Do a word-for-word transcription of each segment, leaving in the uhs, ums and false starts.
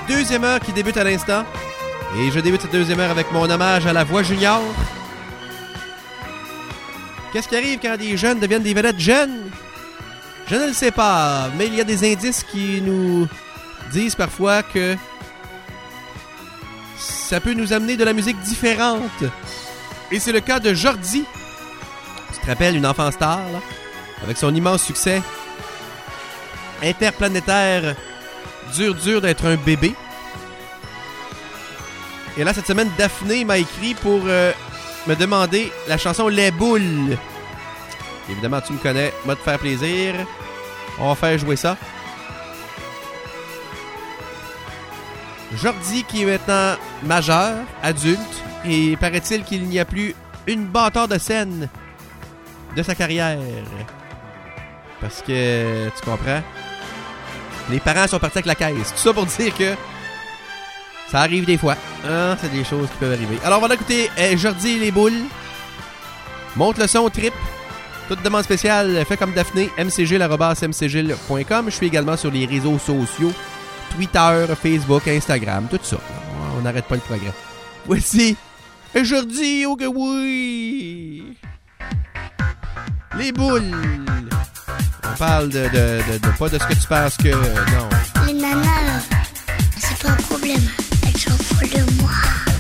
deuxième heure qui débute à l'instant. Et je débute cette deuxième heure avec mon hommage à la voix junior. Qu'est-ce qui arrive quand des jeunes deviennent des vedettes jeunes? Je ne le sais pas, mais il y a des indices qui nous disent parfois que ça peut nous amener de la musique différente. Et c'est le cas de Jordi. Tu te rappelles, une enfant star, là, avec son immense succès interplanétaire, dur dur d'être un bébé. Et là, cette semaine, Daphné m'a écrit pour euh, me demander la chanson Les Boules. Évidemment, tu me connais, moi te faire plaisir. On va faire jouer ça. Jordi qui est maintenant majeur, adulte, et paraît-il qu'il n'y a plus une bâtard de scène de sa carrière. Parce que, tu comprends, les parents sont partis avec la caisse. Tout ça pour dire que ça arrive des fois. Hein? C'est des choses qui peuvent arriver. Alors, on va écouter euh, Jordi et les Boules. Monte le son, trip. Toute demande spéciale, fait comme Daphné, m c g arobase m c g point com. Je suis également sur les réseaux sociaux. Twitter, Facebook, Instagram, tout ça. On n'arrête pas le progrès. Voici Jordi, oh que oui! Les Boules. On parle de, de, de, de pas de ce que tu penses que... Non. Les nanas, c'est pas un problème. Elles sont folles de moi.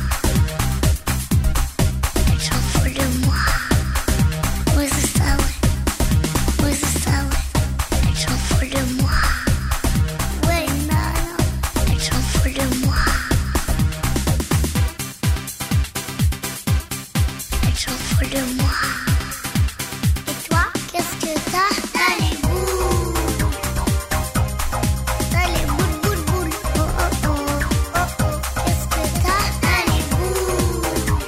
Elles sont folles de moi. Ouais, c'est ça, ouais. Ouais, c'est ça, ouais. Elles sont folles de moi. Ouais, nanas, elles sont folles de moi. Elles sont folles de moi. Et toi, qu'est-ce que t'as? T'as les boules. T'as les boules, boules, boules. Oh, oh, oh, oh, oh. Qu'est-ce que t'as? T'as les boules.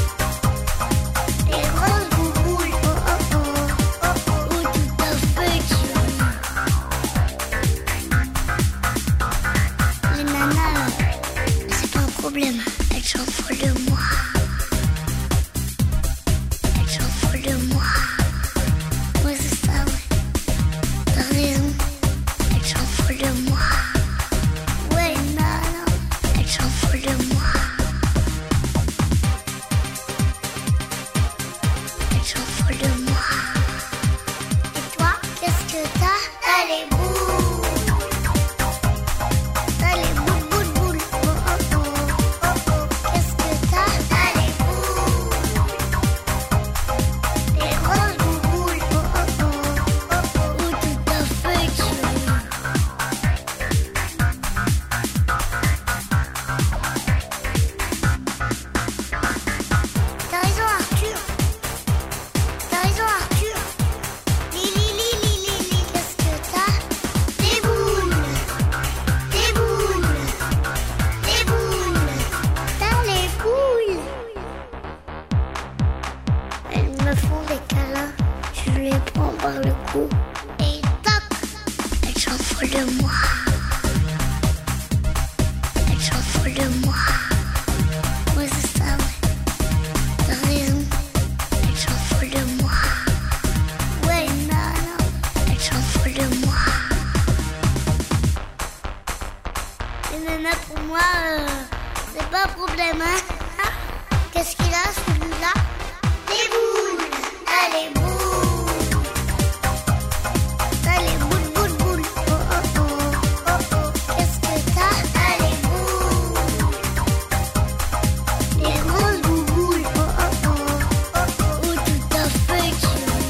Les grosses bouboules. Oh, oh, oh, oh, oh. Ou tout à fait cute. Les nanas, c'est pas un problème. Elles sont folles de moi. Elles sont folles de moi. Ouais, c'est ça, ouais. T'as raison. Elles sont folles de moi. Ouais, nanas, elles sont folles de moi. Elles sont folles de moi. Et toi, qu'est-ce que t'as? T'as les boules. T'as les boules, boules, boules. Oh, oh, oh, oh, oh. Qu'est-ce que t'as? T'as les boules. Les grosses bouboules. Oh, oh, oh, oh, oh. Ou tout à fait cute. T'as raison, Arthur. T'as raison, Arthur. Lili, Lili, Lili, qu'est-ce que t'as? Des boules. Des boules. Des boules. T'as les boules. Elles me font des câlins. Je les prends par le cou. Et toc. Elles sont folles de moi. Elles sont folles de moi. Ouais, c'est ça, ouais. T'as raison. Elles sont folles de moi. Ouais, nanas, elles sont folles de moi. Les nanas, pour moi, euh, c'est pas un problème, hein. Qu'est-ce qu'il a, celui-là? Des boules. Ah, les boules. T'as les boules, boules, boules. Oh, oh, oh, oh, oh. Qu'est-ce que t'as? Ah, les boules. Les grosses bouboules. Oh, oh, oh, oh, oh. Ou tout à fait cute.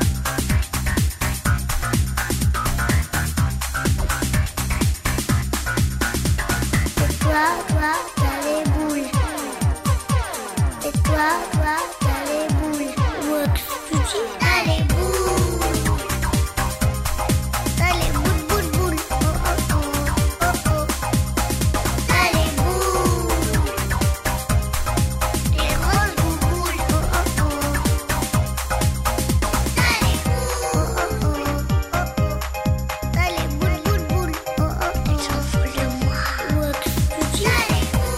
Et toi, toi, t'as les boules. Et toi, toi, t'as les boules. Ouais, qu'est-ce que tu dis? T'as les boules. T'as les boules, boules, boules. Oh, oh, oh, oh, oh. T'as les boules. Les grosses bouboules. Oh, oh, oh. T'as les boules. Oh, oh, oh, oh, oh. T'as les boules, boules, boules. Oh, oh, elles sont folles de moi. Ouais, qu'est-ce que tu dis? T'as les boules.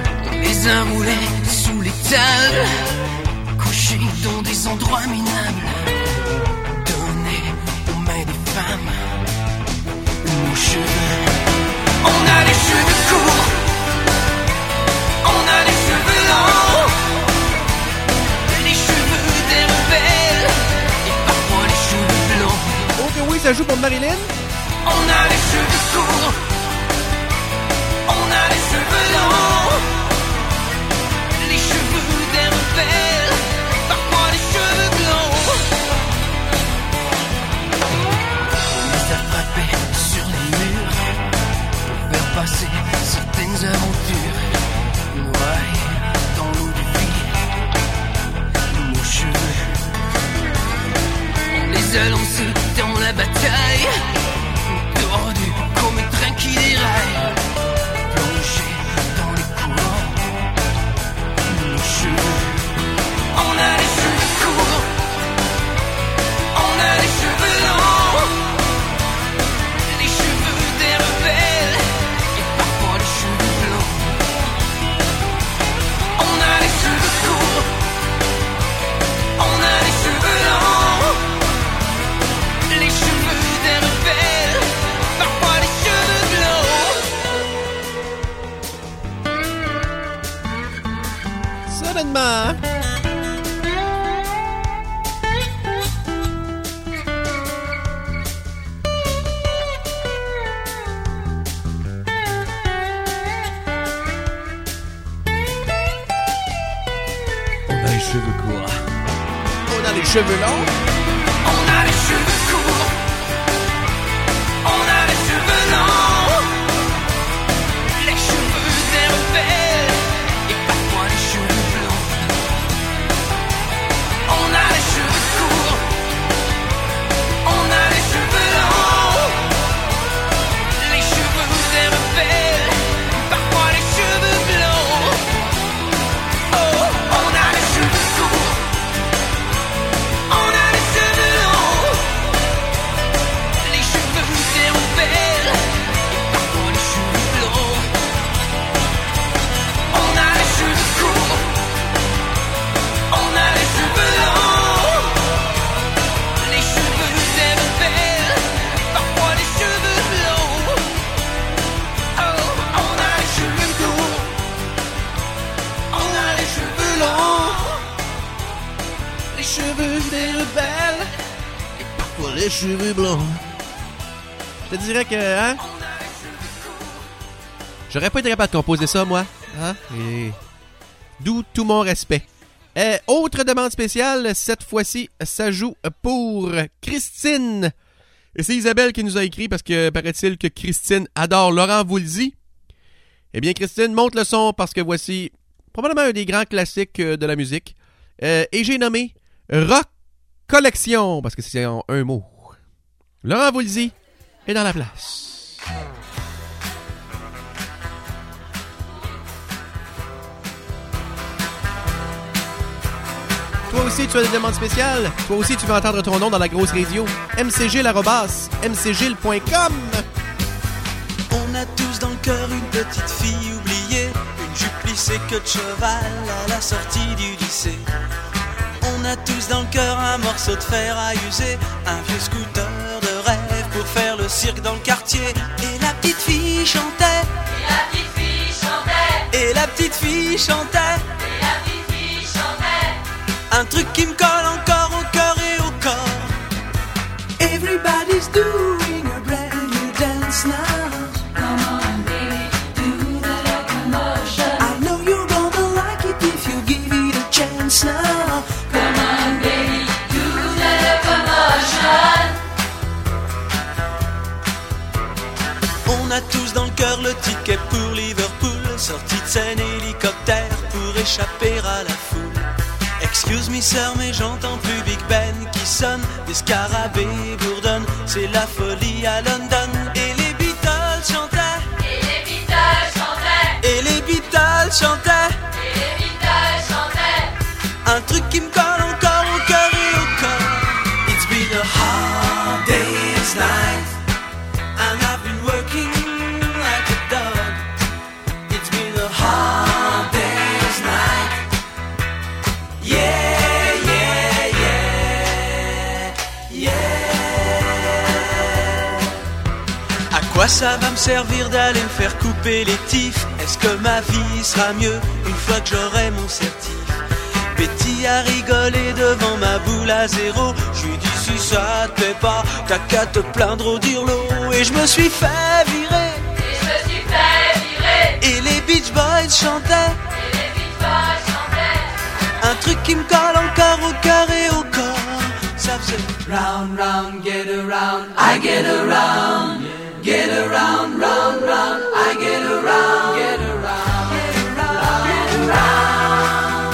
des endroits minables donnés aux mains des femmes. Nos cheveux, on a les cheveux courts, on a les cheveux longs, les cheveux des rebelles et parfois les cheveux blonds. Oh que oui, ça joue pour Marilyn. On a les cheveux courts, on a les cheveux longs, les cheveux des rebelles, parfois les cheveux blonds. On les a frappés sur les murs pour faire passer certaines aventures. Noyés dans l'eau de vie, nos cheveux, on les a lancés dans la bataille. Tordus comme un train qui déraille, plongés dans les courants. Nos cheveux, on a les cheveux courts, on a les cheveux longs, les cheveux des rebelles et parfois les cheveux blonds. On a les cheveux courts, on a les cheveux longs, les cheveux des rebelles, parfois les cheveux blonds. Soudainement. On a les cheveux courts. On a les cheveux longs. On a les cheveux courts, on a les cheveux longs, les cheveux des rebelles et parfois les cheveux blonds. On a les cheveux courts, on a les cheveux longs, les cheveux des rebelles, parfois les cheveux blonds. Oh, on a les cheveux courts, on a les cheveux longs, les cheveux des rebelles et parfois les cheveux blonds. On a les cheveux courts, on a les cheveux longs, les cheveux des rebelles, parfois les cheveux blonds. Oh, on a les cheveux courts, on a les cheveux longs, les cheveux des rebelles et parfois les cheveux blonds. Je te dirais que, hein? J'aurais pas été capable de composer ça, moi. Hein? Et... d'où tout mon respect. Euh, autre demande spéciale, cette fois-ci, ça joue pour Christine. Et c'est Isabelle qui nous a écrit parce que paraît-il que Christine adore Laurent Voulzy. Eh bien, Christine, monte le son parce que voici probablement un des grands classiques de la musique. Euh, et j'ai nommé Rock Collection parce que c'est en un mot. Laurent Voulzy est dans la place. Toi aussi, tu as des demandes spéciales. Toi aussi, tu veux entendre ton nom dans la grosse radio. m c gilles arobase m c gilles point com. On a tous dans le cœur une petite fille oubliée, une jupe lissée queue de cheval à la sortie du lycée. On a tous dans le cœur un morceau de fer à user, un vieux scooter de rêve pour faire le cirque dans le quartier. Et la petite fille chantait, Et la petite fille chantait, et la petite fille chantait, et la petite fille chantait. un truc qui me colle encore au cœur et au corps. Everybody's doing a brand new dance now. Come on, baby, do the locomotion. I know you're gonna like it if you give it a chance now. Come on, baby, do the locomotion. On a tous dans le cœur le ticket pour Liverpool, sortie de scène hélicoptère pour échapper à la foule. Excuse me sir, mais j'entends plus Big Ben qui sonne, des scarabées bourdonnent, c'est la folie à London. Et les Beatles chantaient, Et les Beatles chantaient, et les Beatles chantaient, et les Beatles chantaient. un truc qui me colle encore au cœur et au corps. It's been a hard day's night, and I've been working like a dog. It's been a hard day's night. Yeah, yeah, quoi ça va me servir d'aller me faire couper les tifs? Est-ce que ma vie sera mieux une fois que j'aurai mon certif? Betty a rigolé devant ma boule à zéro. Je lui dis si ça te plaît pas, t'as qu'à te plaindre au dirlo. Et je me suis fait virer. Et je me suis fait virer. Et les Beach Boys chantaient. Et les Beach Boys chantaient. Un truc qui me colle encore au cœur et au corps. Ça faisait Round, round, get around, I get around. Get around, round, round, I get around. Get around, get around, get around.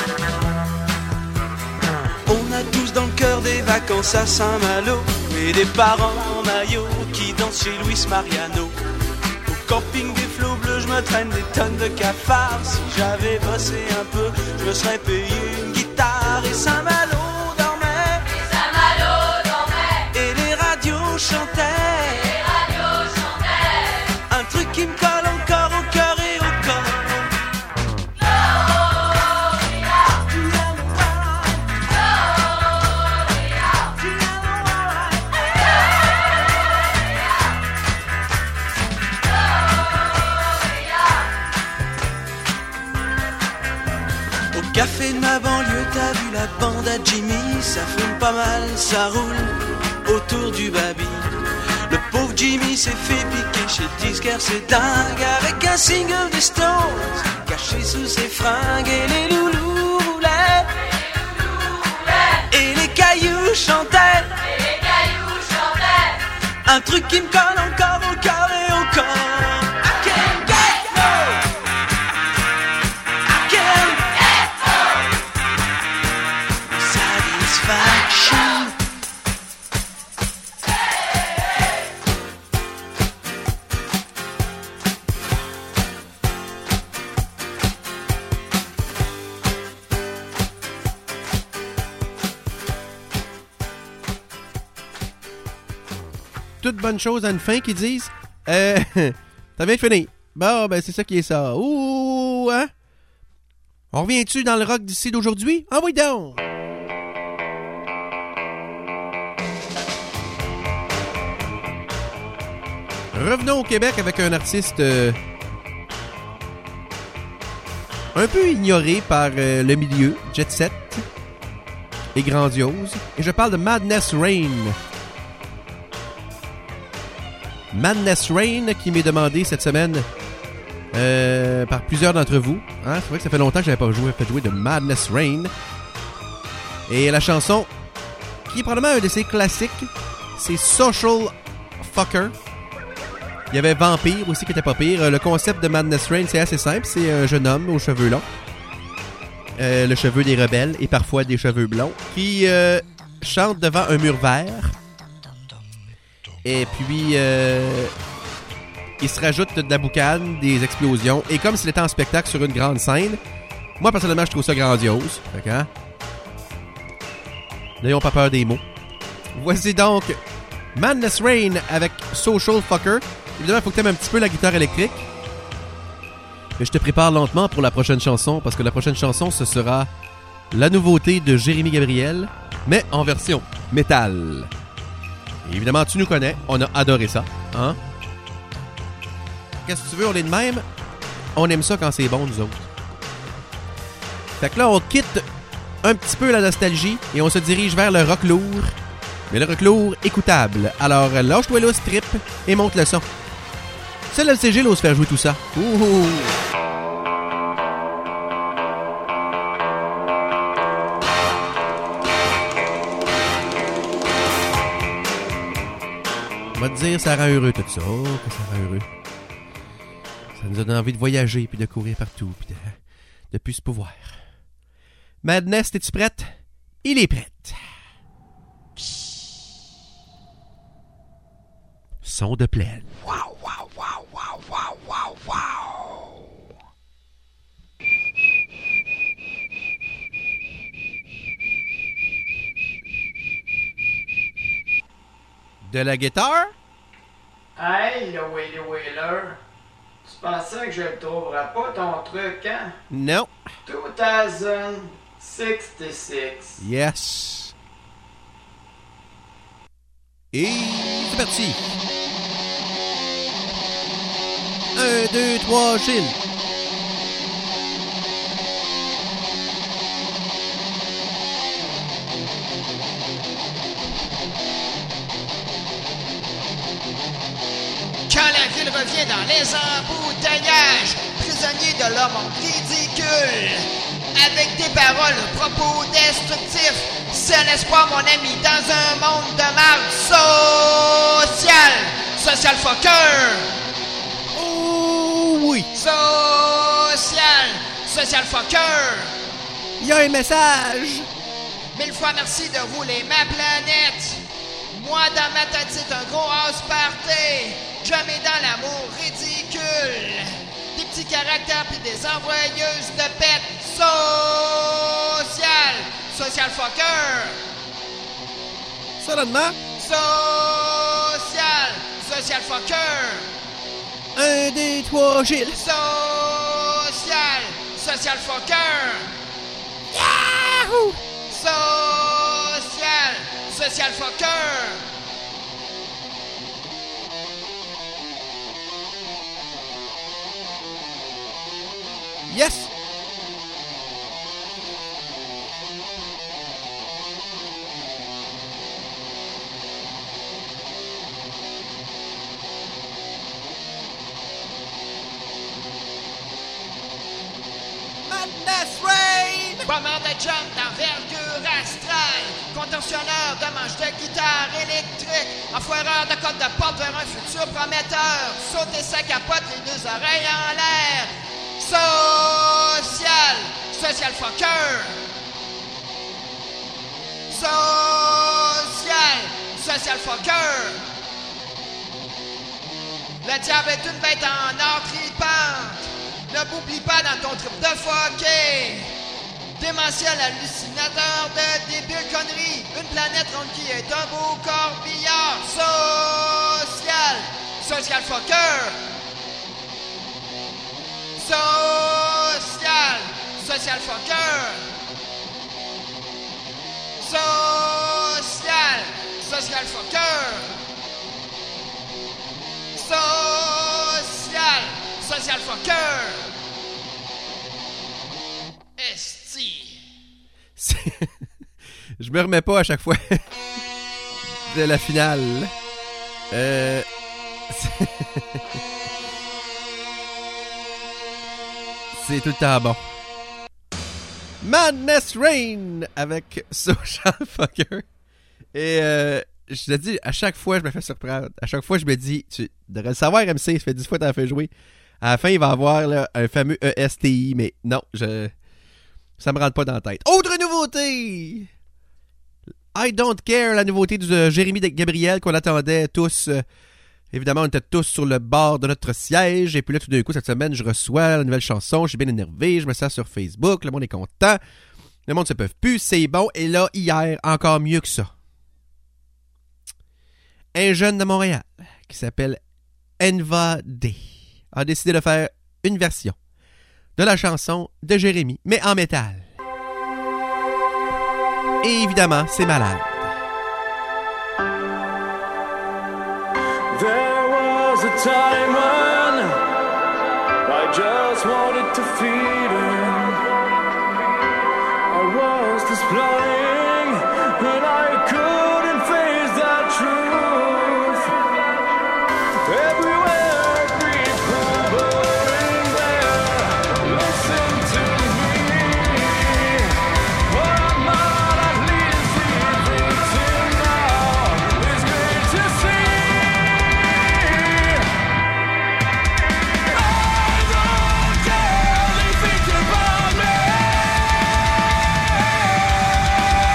On a tous dans le cœur des vacances à Saint-Malo et des parents en maillot qui dansent chez Luis Mariano. Au camping des flots bleus, je me traîne des tonnes de cafards. Si j'avais bossé un peu, je me serais payé une guitare. Et Saint-Malo dormait, Et Saint-Malo dormait. et les radios chantaient. Et les radios chantaient. Un truc qui me colle encore au cœur et au corps. Au café de ma banlieue, t'as vu la bande à Jimmy? Ça fume pas mal, ça roule autour du baby. Le pauvre Jimmy s'est fait piquer chez le disquaire, c'est dingue. Avec un single des Stones caché sous ses fringues. Et les loulous roulaient, et les cailloux chantaient. Et les cailloux chantaient. Un truc qui me colle encore au cœur et au corps. I can't get no, I can't get no satisfaction. Toute bonne chose à une fin qu'ils disent. Euh, ça vient de finir. Bon, ben c'est ça qui est ça. Ouh, hein? On revient-tu dans le rock d'ici d'aujourd'hui? Ah oui donc! Revenons au Québec avec un artiste euh, un peu ignoré par euh, le milieu, jet set et grandiose. Et je parle de Madness Rain. Madness Rain qui m'est demandé cette semaine euh, par plusieurs d'entre vous. Hein? C'est vrai que ça fait longtemps que je n'avais pas joué, fait jouer de Madness Rain. Et la chanson, qui est probablement un de ses classiques, c'est Social Fucker. Il y avait Vampire aussi qui était pas pire. Le concept de Madness Rain, c'est assez simple. C'est un jeune homme aux cheveux longs. Euh, le cheveu des rebelles et parfois des cheveux blonds. Qui euh, chante devant un mur vert. Et puis, euh, il se rajoute de la boucane, des explosions. Et comme s'il était en spectacle sur une grande scène, moi, personnellement, je trouve ça grandiose. Fait que, hein? N'ayons pas peur des mots. Voici donc Madness Rain avec Social Fucker. Évidemment, il faut que tu aimes un petit peu la guitare électrique. Mais je te prépare lentement pour la prochaine chanson, parce que la prochaine chanson, ce sera la nouveauté de Jérémy Gabriel, mais en version métal. Et évidemment, tu nous connais, on a adoré ça, hein? Qu'est-ce que tu veux, on est de même? On aime ça quand c'est bon, nous autres. Fait que là, on quitte un petit peu la nostalgie et on se dirige vers le rock lourd. Mais le rock lourd écoutable. Alors, lâche-toi là, strip et monte le son. C'est le L C G, là, on se faire jouer tout ça. Ouh! On va te dire, ça rend heureux tout ça. Oh, que ça rend heureux. Ça nous donne envie de voyager, puis de courir partout, puis de, de plus se pouvoir. Madness, es-tu prête? Il est prête. Son de plaine. Wow, wow, wow, wow, wow, wow, wow. De la guitare? Hey, le Willy Wheeler, tu pensais que je le trouverais pas ton truc, hein? Non. deux mille soixante-six. Yes. Et c'est parti. Un, deux, trois, Gilles. Quand la ville revient dans les embouteillages, prisonniers de leur monde ridicule, avec des paroles, propos destructifs, c'est l'espoir, mon ami, dans un monde de marde social, social fucker. Oh oui. Social, social fucker. Il y a un message. Mille fois merci de rouler ma planète. Moi, dans ma tête, c'est un gros house party. Jamais dans l'amour ridicule. Des petits caractères puis des envoyeuses de pète. Social, social fucker. Seulement. Social, social fucker. Un, deux, trois, Gilles. Social, social fucker. Yahoo! Social, social fucker. Yes! Madness Rain! Bomber de jump d'envergure astrale. Contentionneur de manche de guitare électrique. Enfoireur de code de porte vers un futur prometteur. Sauter sa capote, les deux oreilles en l'air. Social, social fucker. Social, social fucker. Le diable est une bête en or tripante. Ne m'oublie pas dans ton trip de fucké. Démentiel hallucinateur de débiles conneries. Une planète ronde qui est un beau corbillard. Social, social fucker. Social, social fucker. Social, social fucker. Social, social fucker. Esti. Je me remets pas à chaque fois de la finale. Euh... C'est tout le temps bon. Madness Rain avec Social Fucker. Et euh, je te dis, à chaque fois, je me fais surprendre. À chaque fois, je me dis, tu devrais le savoir, M C, ça fait dix fois que t'en fais jouer. À la fin, il va avoir là, un fameux E S T I, mais non, je ça me rentre pas dans la tête. Autre nouveauté! I Don't Care, la nouveauté de euh, Jérémy Gabriel qu'on attendait tous. Euh, évidemment, on était tous sur le bord de notre siège. Et puis là, tout d'un coup, cette semaine, je reçois la nouvelle chanson. Je suis bien énervé. Je me sers sur Facebook. Le monde est content. Le monde ne se peut plus. C'est bon. Et là, hier, encore mieux que ça. Un jeune de Montréal qui s'appelle Enva D a décidé de faire une version de la chanson de Jérémy, mais en métal. Et évidemment, c'est malade. There was a time when I just wanted to feed him. I was displaying and I couldn't face that truth. Everywhere people burning there, listen to me. But I'm not at least everything now. It's great to see. I don't care if they think about me.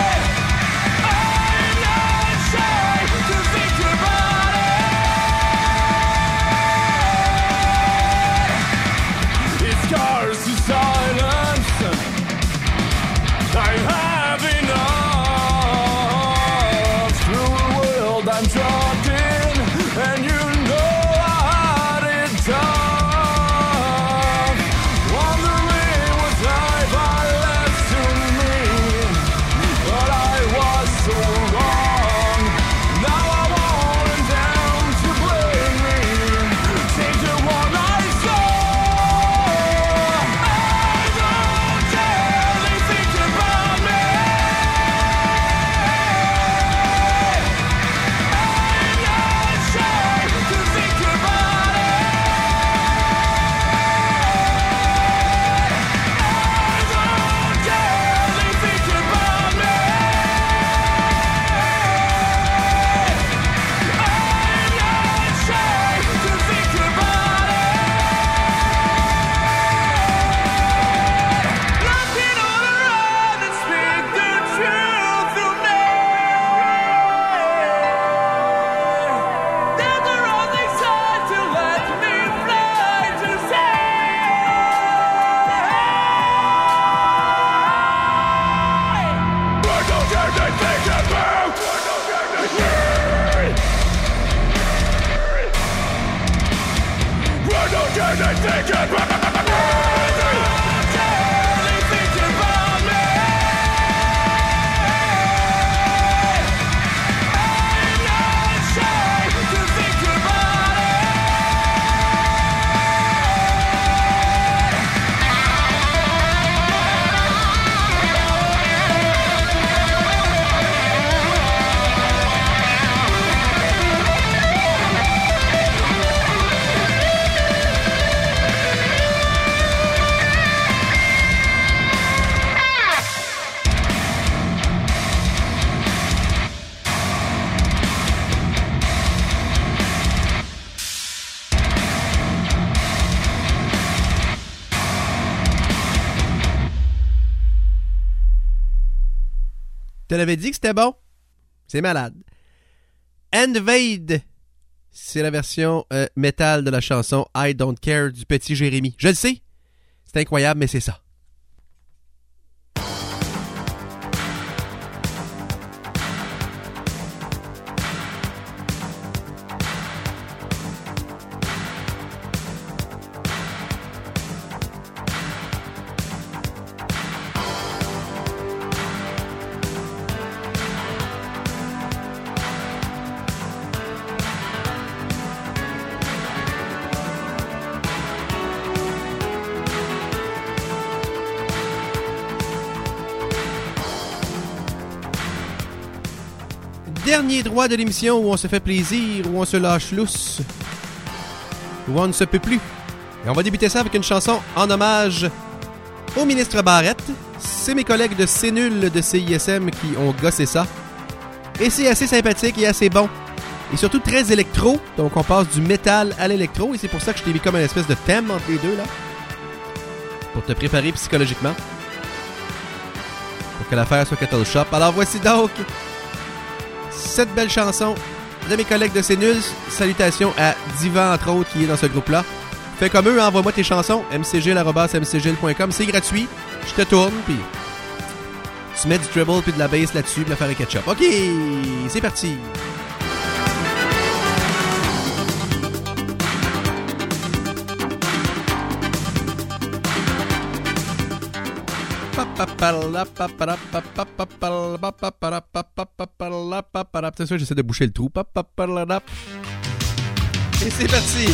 Te l'avais dit que c'était bon? C'est malade. Invade, c'est la version euh, métal de la chanson I Don't Care du petit Jérémy. Je le sais, c'est incroyable, mais c'est ça. Dernier droit de l'émission où on se fait plaisir, où on se lâche lousse, où on ne se peut plus. Et on va débuter ça avec une chanson en hommage au ministre Barrette. C'est mes collègues de C'est Nul de C I S M qui ont gossé ça. Et c'est assez sympathique et assez bon. Et surtout très électro. Donc on passe du métal à l'électro. Et c'est pour ça que je t'ai mis comme une espèce de thème entre les deux là. Pour te préparer psychologiquement. Pour que l'affaire soit Kettle Shop. Alors voici donc cette belle chanson de mes collègues de C'est Nul. Salutations à Divan, entre autres, qui est dans ce groupe-là. Fais comme eux, envoie-moi tes chansons. m c g i l arobase m c g i l point com. C'est gratuit. Je te tourne, puis tu mets du treble puis de la bass là-dessus, puis l'affaire est ketchup. OK, c'est parti. C'est sûr, j'essaie de boucher le trou. Et c'est parti.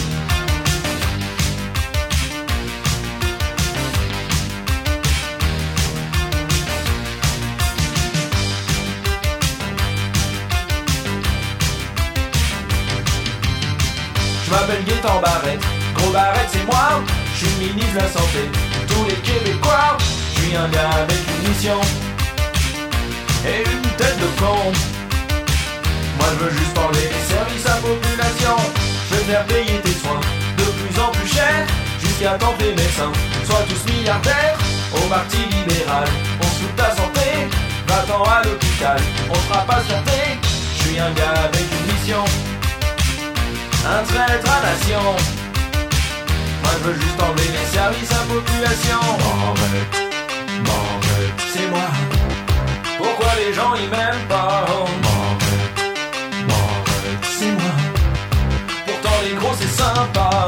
Je m'appelle Gaëtan Barrette, gros Barrette c'est moi. Je suis ministre de la Santé, tous les Québécois. Je suis un gars avec une mission et une tête de con. Moi je veux juste parler des services à population. Je vais faire payer tes soins de plus en plus cher, jusqu'à temps que les médecins soient tous milliardaires. Au parti libéral, on se fout de ta santé. Va-t'en à l'hôpital, on fera pas santé. Je suis un gars avec une mission, un traître à nation. Moi je veux juste enlever les services à population. Barrette, Barrette, c'est moi. Pourquoi les gens ils m'aiment pas? Barrette, Barrette, c'est moi. Pourtant les gros c'est sympa.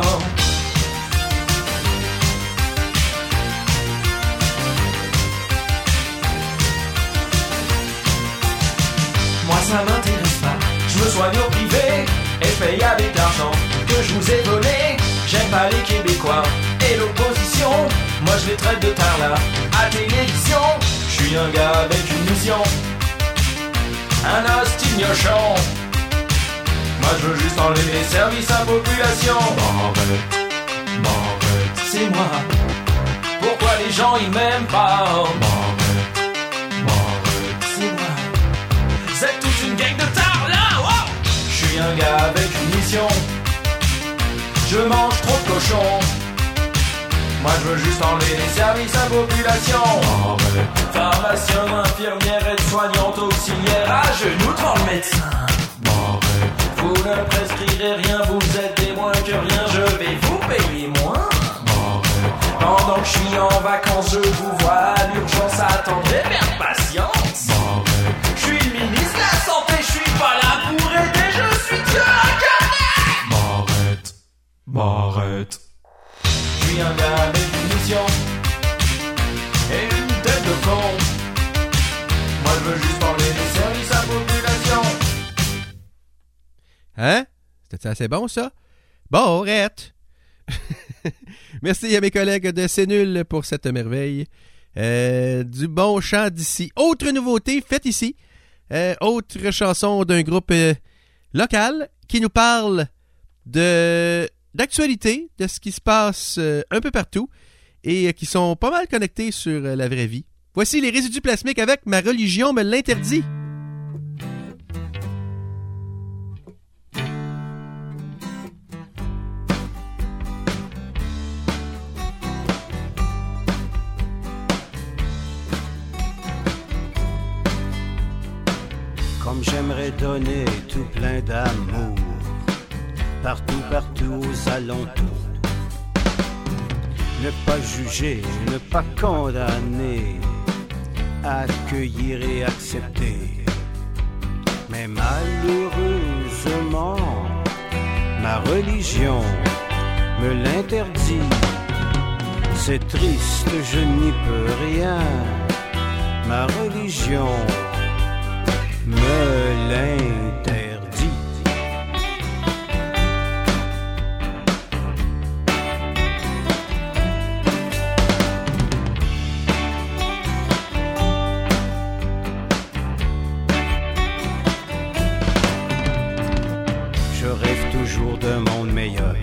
Moi ça m'intéresse pas, je me soigne au privé et je paye avec l'argent que je vous ai volé. J'aime pas les Québécois et l'opposition. Moi je les traite de tarla à télévision. Je suis un gars avec une mission, un astignochon. Moi je veux juste enlever les services à population. Barrette, Barrette, c'est moi. Pourquoi les gens ils m'aiment pas? Barrette, Barrette, c'est moi. Vous êtes toute une gang de tarla, wow. Je suis un gars avec une mission, je mange trop de cochons. Moi je veux juste enlever les services à population. Barrette. Pharmacien, infirmière, aide-soignante, auxiliaire, à genoux devant le médecin. Barrette. Vous ne prescrirez rien, vous êtes des moins que rien, je vais vous payer moins. Barrette. Pendant que je suis en vacances, je vous vois à l'urgence, attendez, perdre patience. Barrette. Je suis le ministre de la Santé, je suis pas là pour aider, je suis Dieu incarné. Barrette, Barrette. Je Hein? C'était assez bon, ça? Bon, arrête! Merci à mes collègues de C'est Nul pour cette merveille. Euh, du bon chant d'ici. Autre nouveauté faite ici. Euh, autre chanson d'un groupe euh, local qui nous parle de d'actualité, de ce qui se passe euh, un peu partout et euh, qui sont pas mal connectés sur euh, la vraie vie. Voici les résidus plasmiques avec Ma religion me l'interdit. Comme j'aimerais donner tout plein d'amour, partout, partout aux alentours. Ne pas juger, ne pas condamner, accueillir et accepter. Mais malheureusement, ma religion me l'interdit. C'est triste, je n'y peux rien. Ma religion me l'interdit. Je rêve toujours d'un monde meilleur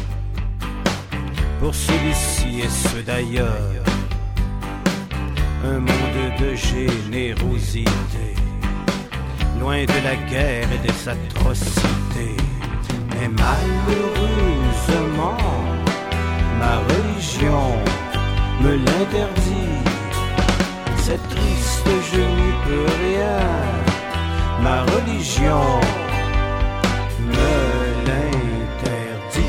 pour celui-ci et ceux d'ailleurs. Un monde de générosité, loin de la guerre et des atrocités. Mais malheureusement, ma religion me l'interdit. C'est triste, je n'y peux rien. Ma religion me l'interdit.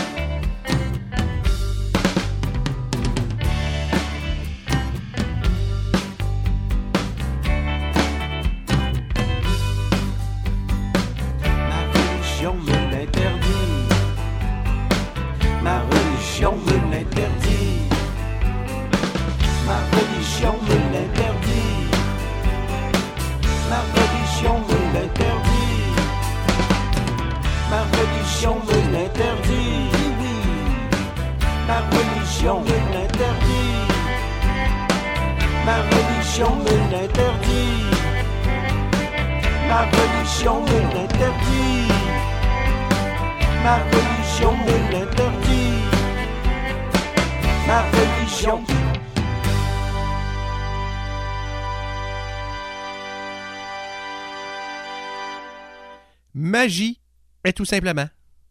Magie est tout simplement.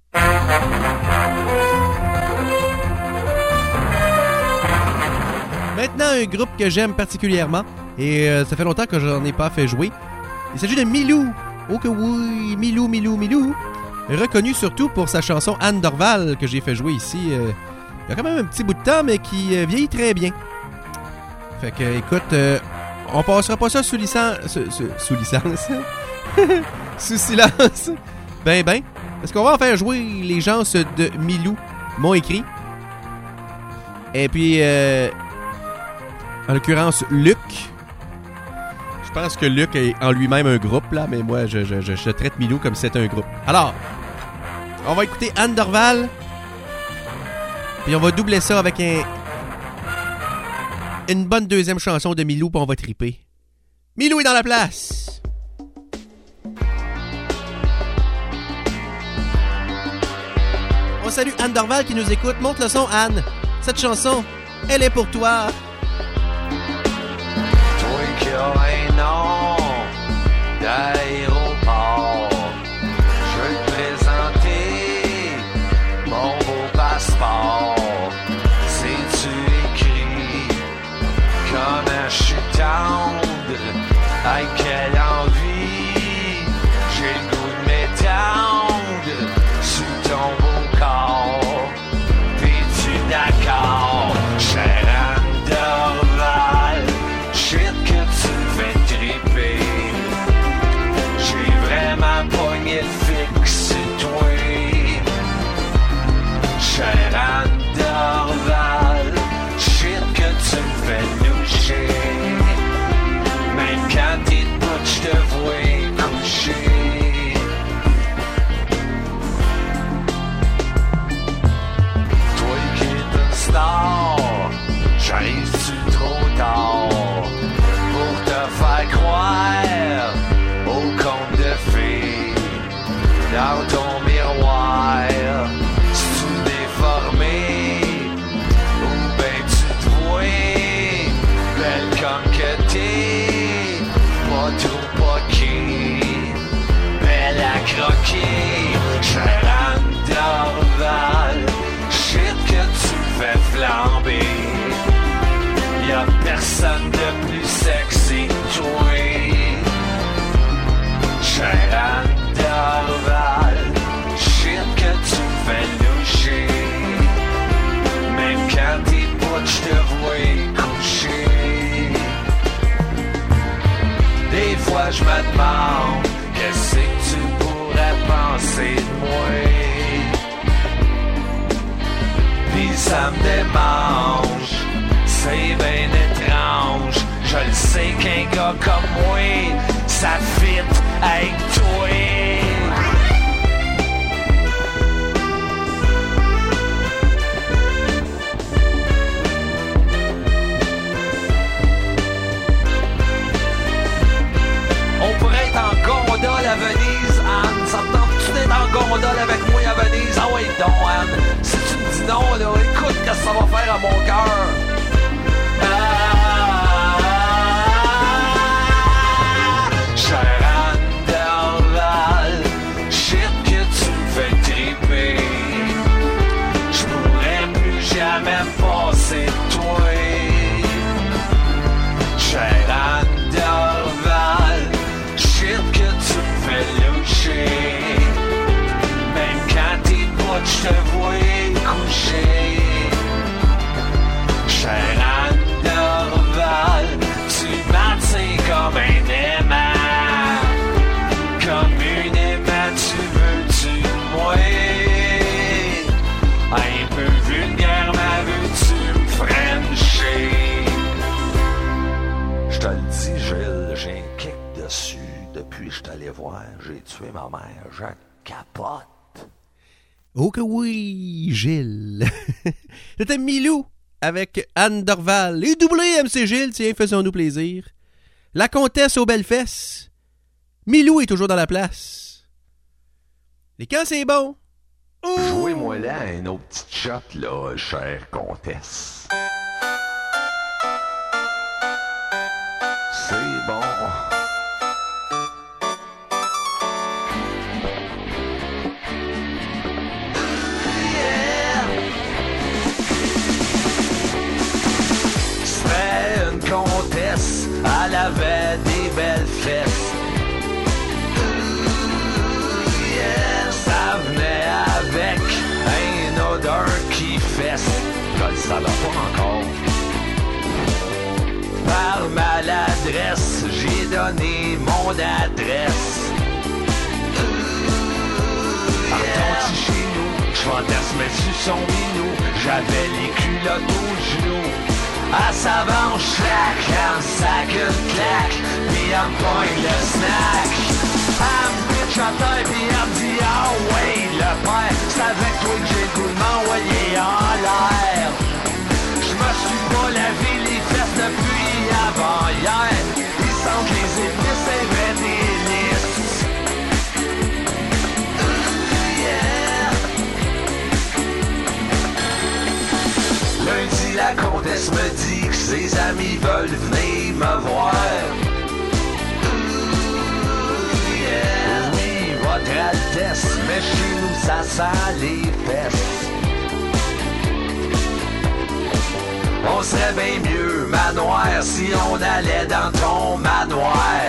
Maintenant, un groupe que j'aime particulièrement, et euh, ça fait longtemps que j'en ai pas fait jouer. Il s'agit de Milou. Oh que oui, Milou, Milou, Milou. Reconnu surtout pour sa chanson Anne Dorval que j'ai fait jouer ici. Euh, il y a quand même un petit bout de temps, mais qui euh, vieillit très bien. Fait que, écoute, euh, on passera pas ça sous licence... Sous, sous, sous licence? Sous silence? Ben, ben. Parce qu'on va en faire jouer les gens de Milou m'ont écrit. Et puis, euh, en l'occurrence, Luc. Je pense que Luc est en lui-même un groupe, là, mais moi, je, je, je, je traite Milou comme si c'était un groupe. Alors, on va écouter Anne Dorval. Puis on va doubler ça avec un une bonne deuxième chanson de Milou, puis on va triper. Milou est dans la place! On salue Anne Dorval qui nous écoute. Monte le son, Anne. Cette chanson, elle est pour toi. Toi qui as un nom d'aéroport, je veux te présenter mon beau passeport. C'est-tu écrit comment je suis tendre, avec quelle envie j'ai le goût de m'étendre sur ton beau corps. Puis-tu d'accord, chère Anne Dorval, shit que tu me fais triper. J'ai vraiment pogné fixe toi, chère Anne Dorval, shit que tu me fais loucher. Même quand t'es debout, je te vois coucher. pas trop poqué, belle à croquer, chère Anne Dorval, shit que tu fais flamber. Y'a personne de plus sexy que toi, chère Anne Dorval, shit que tu fais loucher. Même quand t'es pas, j'te vois coucher. Des fois j'me demande qu'est-ce que tu pourrais penser de moi. Pis ça me démange, c'est ben étrange. Je le sais qu'un gars comme moi, ça fit avec toi. On pourrait être en gondole à Venise, Anne. Ça me tente-tu d'être en gondole avec moi à Venise? Ah ouais, donc, Anne. Si tu me dis non, là, écoute ce que ça va faire à mon cœur. Ah, chère Anne Dorval, shit que tu me fais triper. J'pourrais plus jamais me passer de toi. Chère Anne Dorval, shit que tu me fais loucher. Même quand t'es pas, j'te vois coucher. Chère Anne Dorval, tu m'attires comme un aimant. Comme une aimant, tu veux-tu de moi? Un peu vulgaire, ma veux-tu me frencher? Je te le dis, Gilles, j'ai un kick dessus. Depuis que je t'allais voir, j'ai tué ma mère. Je capote. Oh que oui, Gilles. C'était Milou avec Anne Dorval. Et doublé M C Gilles, tiens, faisons-nous plaisir. La comtesse aux belles fesses. Milou est toujours dans la place. Et quand c'est bon... Oh! Jouez-moi là un autre petit shot, là, chère comtesse. C'est bon. C'était une comtesse, elle avait des belles fesses. Yeah, ça venait avec une odeur qui fesse. Je le savais pas encore. Par maladresse, j'ai donné mon adresse. Pardon, chez nous, j'fantasmais sur son minou. J'avais les culottes aux genoux. À sa manche, clac, elle me sac une claque, pis elle me pogne le snack. Elle me pitch à terre, pis elle me dit, ah ouais, le père, c'est avec toi que j'ai le goût de m'envoyer en l'air. J'me suis pas lavé les fesses depuis avant hier. Ils sentent les épices, c'est vrai délices. Lundi, la comtesse me dit que ses amis veulent venir me voir. Yeah. Oui, votre Altesse, mais chez nous, ça sent les fesses. On serait bien mieux, manoir, si on allait dans ton manoir.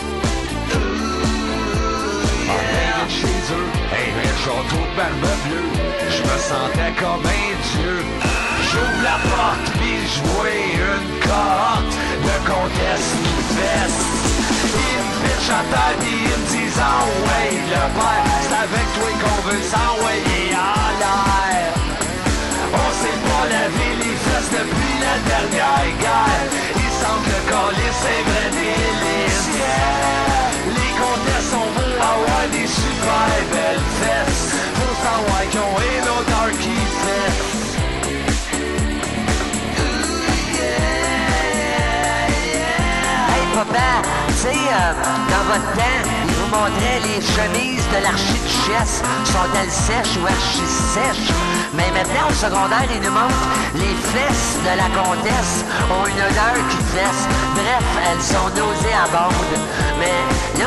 Yeah. En chez eux, un château de barbe bleue, je me sentais comme un dieu. J'ouvre la porte, pis j'vois une cohorte de comtesse nous fesses. Ils me pitchent à terre, pis ils me disent, ah ouais, le père, c'est avec toi qu'on veut s'envoyer en l'air. On s'est pas lavé les fesses depuis la dernière guerre. Ils sentent le collier, c'est vrai délice. Yeah. Les comtesses sont beaux à avoir des super belles fesses. Faut savoir qu'ils ont une odeur qui fesse. Papa, tu sais, euh, dans votre temps, il vous montrait les chemises de l'archiduchesse. Sont-elles sèches ou archi-sèches? Mais maintenant, au secondaire, il nous montre les fesses de la comtesse ont une odeur qui fesse. Bref, elles sont nauséabondes.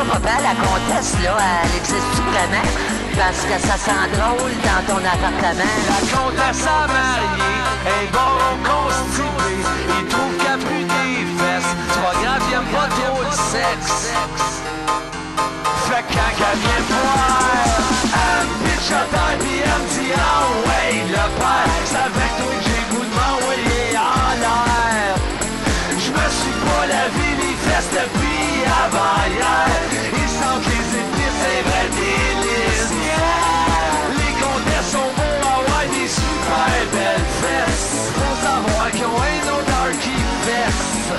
papa, la comtesse, là, elle existe-tu vraiment? Parce que ça sent drôle dans ton appartement. La comtesse a marié, elle est bon constipé. Il trouve qu'elle pue des fesses. C'est pas grave, il aime pas trop le sexe. Fait que quand elle vient voir, elle me pitch à terre pis elle me dit ah ouais, le père, c'est avec toi que j'ai le goût de m'envoyer en l'air. Je me suis pas lavé les fesses depuis avant hier. Ils sentent les épices, c'est vrai délice. Yeah! Les comtesses sont beaux à avoir des super belles fesses. Faut savoir qu'ils ont un odeur qui fesse.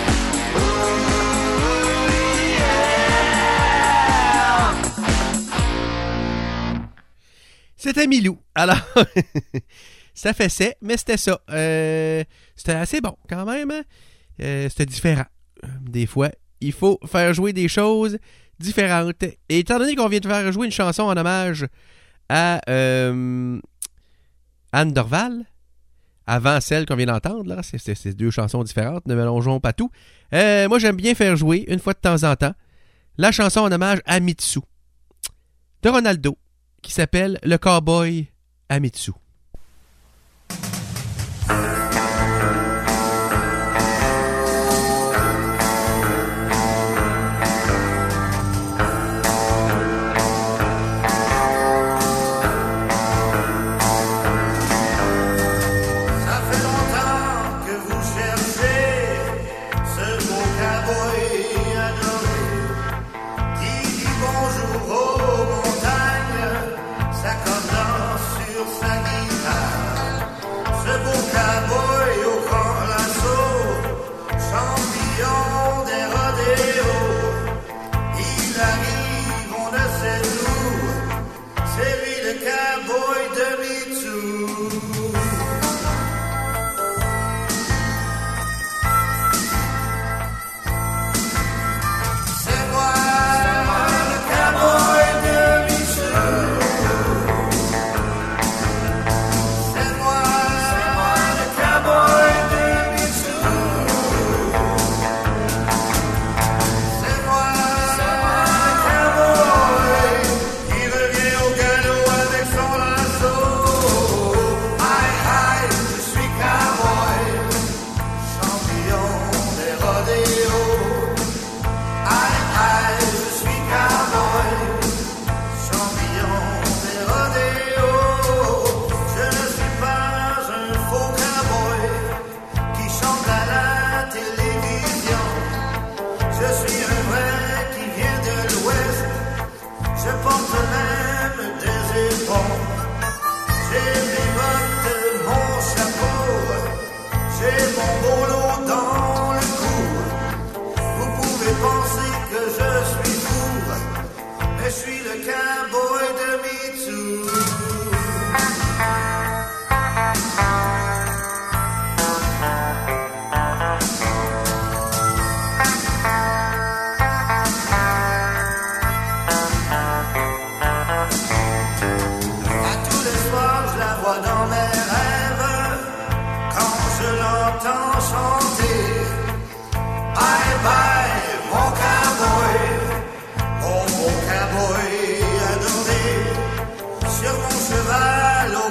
C'était Milou. Alors, ça fessait, mais c'était ça. Euh, c'était assez bon quand même. Hein? Euh, c'était différent. Des fois, il faut faire jouer des choses différentes. Et étant donné qu'on vient de faire jouer une chanson en hommage à euh, Anne Dorval, avant celle qu'on vient d'entendre, là, c'est, c'est, c'est deux chansons différentes, ne mélangeons pas tout. Euh, moi, j'aime bien faire jouer, une fois de temps en temps, la chanson en hommage à Mitsu, de Ronaldo, qui s'appelle Le Cowboy à Mitsu. Sur mon cheval au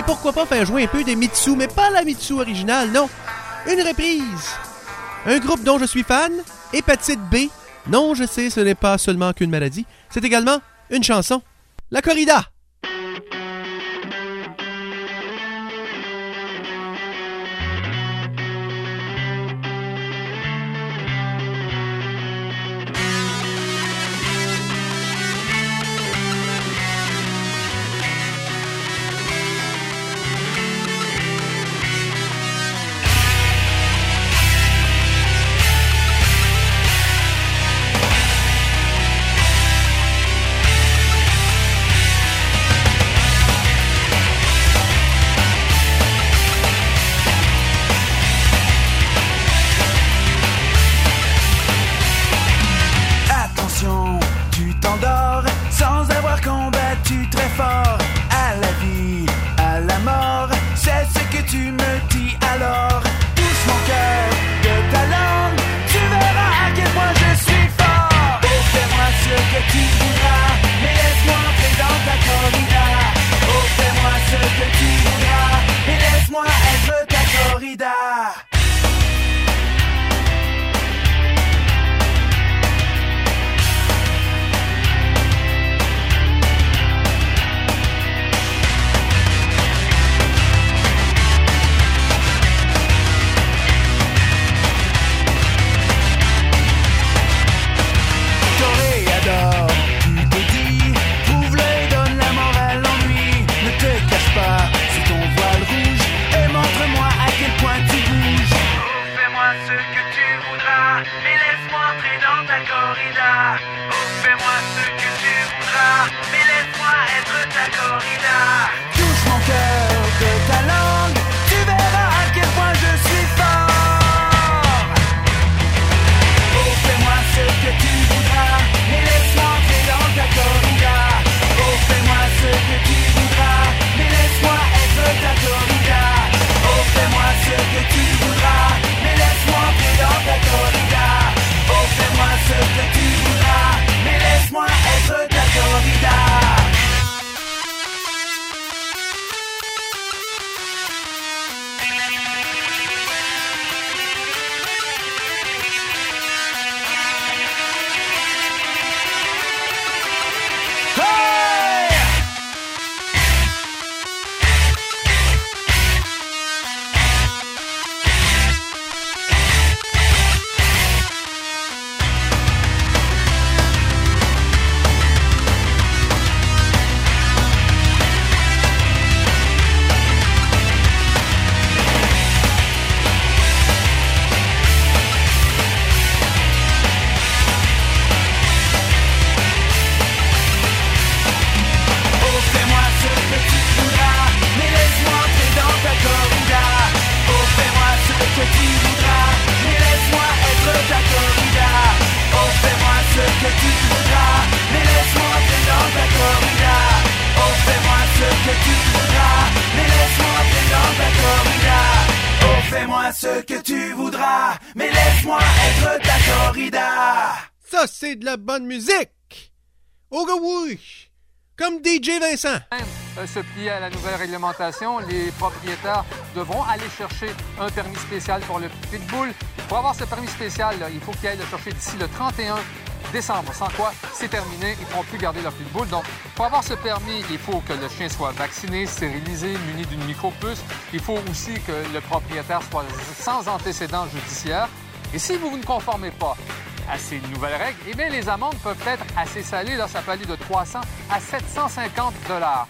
pourquoi pas faire jouer un peu des Mitsu, mais pas la Mitsu originale, non. Une reprise. Un groupe dont je suis fan, Hépatite B. Non, je sais, ce n'est pas seulement qu'une maladie. C'est également une chanson. La corrida. ce que tu voudras, mais laisse-moi être ta corrida. Ça, c'est de la bonne musique. Oga oui, comme D J Vincent. Se plier à la nouvelle réglementation, les propriétaires devront aller chercher un permis spécial pour le pitbull. Pour avoir ce permis spécial, là, il faut qu'ils aillent le chercher d'ici le trente et un décembre, sans quoi c'est terminé, ils ne pourront plus garder leur pitbull. Donc, pour avoir ce permis, il faut que le chien soit vacciné, stérilisé, muni d'une micropuce. Il faut aussi que le propriétaire soit sans antécédent judiciaire. Et si vous, vous ne conformez pas à ces nouvelles règles, eh bien, les amendes peuvent être assez salées. Là, ça peut aller de trois cents à sept cent cinquante dollars.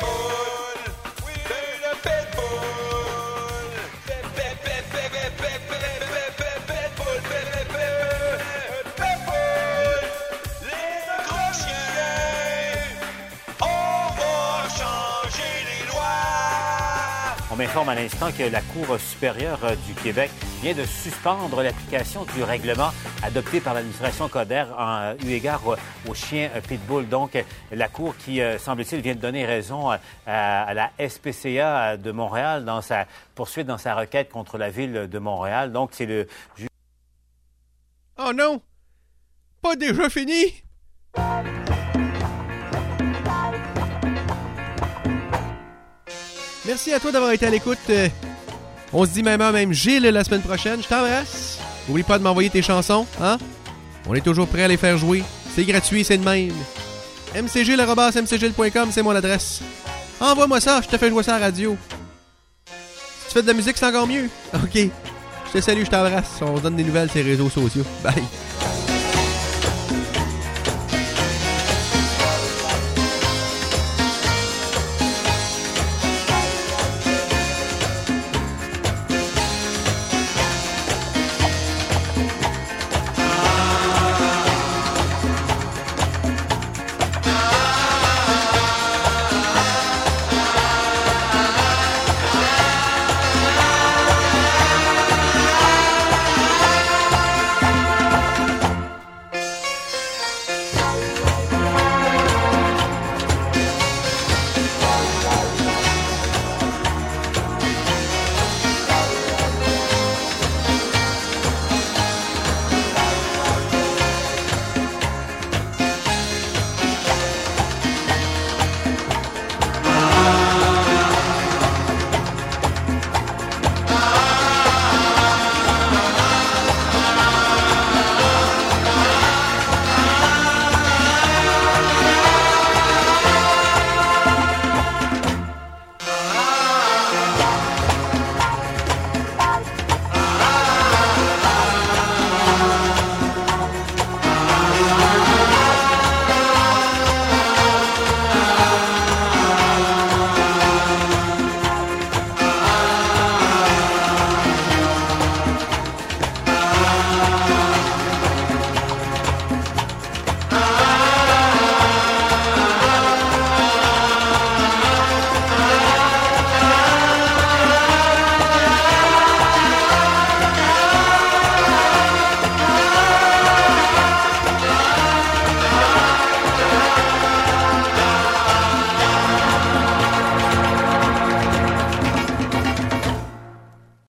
On m'informe à l'instant que la Cour supérieure du Québec vient de suspendre l'application du règlement adopté par l'administration Coder en eu égard aux chiens pitbull. Donc, la Cour qui, semble-t-il, vient de donner raison à, à la S P C A de Montréal dans sa poursuite, dans sa requête contre la Ville de Montréal. Donc, c'est le... Oh non! Pas déjà fini? Merci à toi d'avoir été à l'écoute. Euh, on se dit même heure, même Gilles la semaine prochaine. Je t'embrasse. N'oublie pas de m'envoyer tes chansons, hein? On est toujours prêt à les faire jouer. C'est gratuit, c'est de même. m c gilles arobase m c gilles point com, c'est mon adresse. Envoie-moi ça, je te fais jouer ça à la radio. Si tu fais de la musique, c'est encore mieux. OK. Je te salue, je t'embrasse. On se donne des nouvelles sur les réseaux sociaux. Bye.